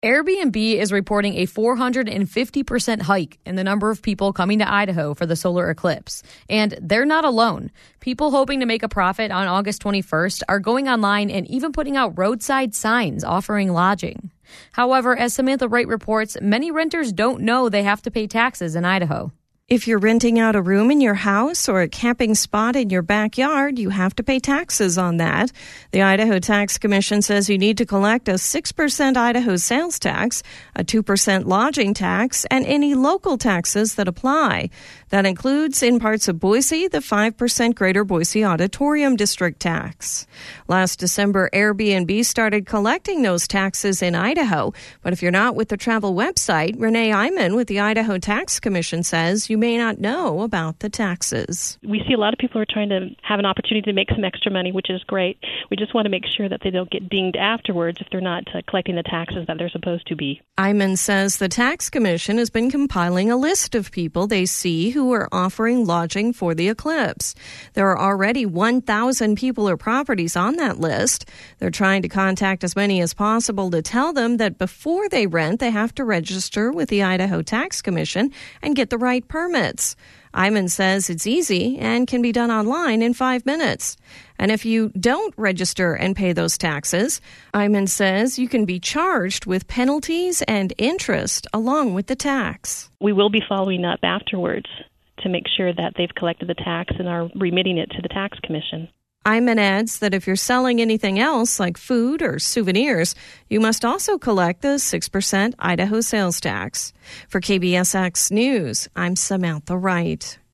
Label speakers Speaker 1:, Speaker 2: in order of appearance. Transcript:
Speaker 1: Airbnb is reporting a 450% hike in the number of people coming to Idaho for the solar eclipse. And they're not alone. People hoping to make a profit on August 21st are going online and even putting out roadside signs offering lodging. However, as Samantha Wright reports, many renters don't know they have to pay taxes in Idaho.
Speaker 2: If you're renting out a room in your house or a camping spot in your backyard, you have to pay taxes on that. The Idaho Tax Commission says you need to collect a 6% Idaho sales tax, a 2% lodging tax, and any local taxes that apply. That includes, in parts of Boise, the 5% Greater Boise Auditorium District tax. Last December, Airbnb started collecting those taxes in Idaho. But if you're not with the travel website, Renee Iman with the Idaho Tax Commission says you may not know about the taxes.
Speaker 3: We see a lot of people are trying to have an opportunity to make some extra money, which is great. We just want to make sure that they don't get dinged afterwards if they're not collecting the taxes that they're supposed to be.
Speaker 2: Iman says the Tax Commission has been compiling a list of people they see who are offering lodging for the eclipse. There are already 1,000 people or properties on that list. They're trying to contact as many as possible to tell them that before they rent, they have to register with the Idaho Tax Commission and get the right permits. Iman says it's easy and can be done online in 5 minutes. And if you don't register and pay those taxes, Iman says you can be charged with penalties and interest along with the tax.
Speaker 3: We will be following up afterwards to make sure that they've collected the tax and are remitting it to the Tax Commission.
Speaker 2: Iman adds that if you're selling anything else like food or souvenirs, you must also collect the 6% Idaho sales tax. For KBSX News, I'm Samantha Wright.